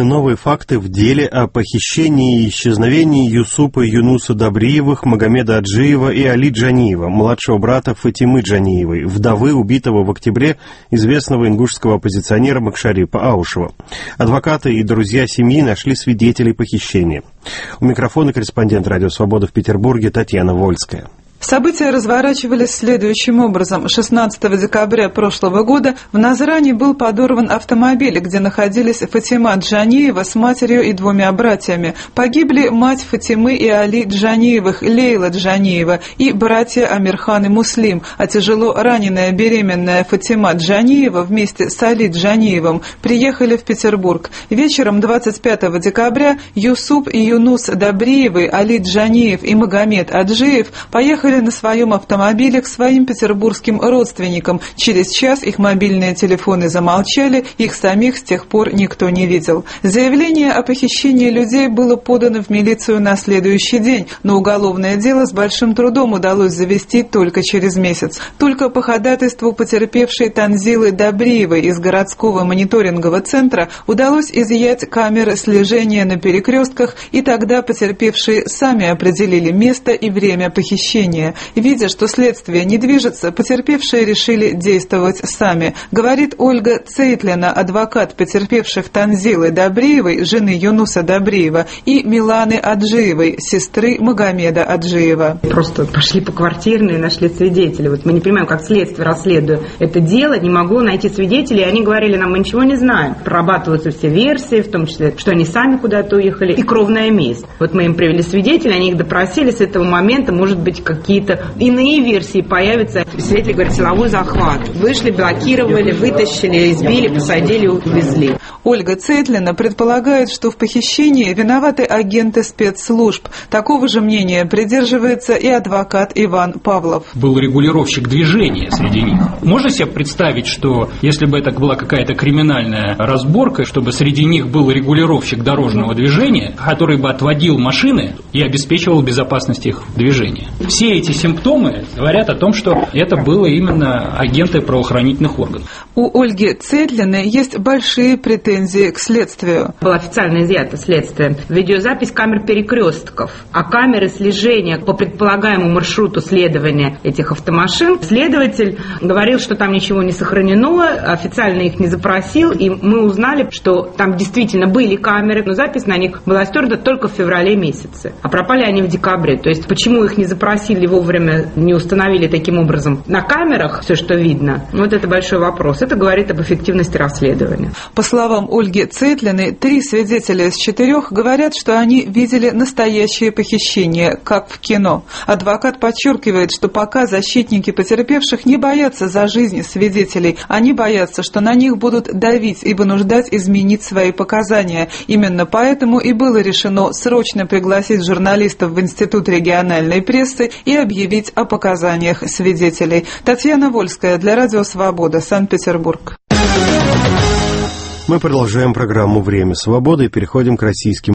установлены новые факты в деле о похищении и исчезновении Юсупа и Юнуса Добриевых, Магомеда Аджиева и Али Джаниева, младшего брата Фатимы Джаниевой, вдовы убитого в октябре известного ингушского оппозиционера Макшарипа Аушева. Адвокаты и друзья семьи нашли свидетелей похищения. У микрофона корреспондент «Радио Свобода» в Петербурге Татьяна Вольская. События разворачивались следующим образом. 16 декабря прошлого года в Назрани был подорван автомобиль, где находились Фатима Джаниева с матерью и двумя братьями. Погибли мать Фатимы и Али Джаниевых, Лейла Джаниева, и братья Амирхан и Муслим, а тяжело раненая беременная Фатима Джаниева вместе с Али Джаниевым приехали в Петербург. Вечером 25 декабря Юсуп и Юнус Добриевы, Али Джаниев и Магомед Аджиев поехали на своем автомобиле к своим петербургским родственникам. Через час их мобильные телефоны замолчали, их самих с тех пор никто не видел. Заявление о похищении людей было подано в милицию на следующий день, но уголовное дело с большим трудом удалось завести только через месяц. Только по ходатайству потерпевшей Танзилы Добриевой из городского мониторингового центра удалось изъять камеры слежения на перекрестках, и тогда потерпевшие сами определили место и время похищения. Видя, что следствие не движется, потерпевшие решили действовать сами. Говорит Ольга Цейтлина, адвокат потерпевших Танзилы Добриевой, жены Юнуса Добриева, и Миланы Аджиевой, сестры Магомеда Аджиева. Просто пошли по квартирной и нашли свидетелей. Вот мы не понимаем, как следствие расследует это дело, не могло найти свидетелей, и они говорили нам: мы ничего не знаем. Прорабатываются все версии, в том числе, что они сами куда-то уехали, и кровная месть. Вот мы им привели свидетелей, они их допросили, с этого момента, может быть, какие-то иные версии появятся. Свидетели говорят: силовой захват. Вышли, блокировали, вытащили, избили, посадили, увезли. Ольга Цейтлина предполагает, что в похищении виноваты агенты спецслужб. Такого же мнения придерживается и адвокат Иван Павлов. Был регулировщик движения среди них. Можно себе представить, что если бы это была какая-то криминальная разборка, чтобы среди них был регулировщик дорожного движения, который бы отводил машины и обеспечивал безопасность их движения. Все эти симптомы говорят о том, что это было именно агенты правоохранительных органов. У Ольги Цейтлиной есть большие претензии к следствию. Было официально изъято следствие. Видеозапись камер перекрестков, а камеры слежения по предполагаемому маршруту следования этих автомашин. Следователь говорил, что там ничего не сохранено, официально их не запросил, и мы узнали, что там действительно были камеры, но запись на них была стерта только в феврале месяце, а пропали они в декабре. То есть почему их не запросили вовремя, не установили таким образом на камерах все, что видно, вот это большой вопрос. Это говорит об эффективности расследования. По словам Ольги Цейтлиной, 3 свидетеля из 4 говорят, что они видели настоящее похищение, как в кино. Адвокат подчеркивает, что пока защитники потерпевших не боятся за жизнь свидетелей, они боятся, что на них будут давить и вынуждать изменить свои показания. Именно поэтому и было решено срочно пригласить журналистов в Институт региональной прессы и объявить о показаниях свидетелей. Татьяна Вольская для Радио Свобода, Санкт-Петербург. Мы продолжаем программу «Время свободы» и переходим к российским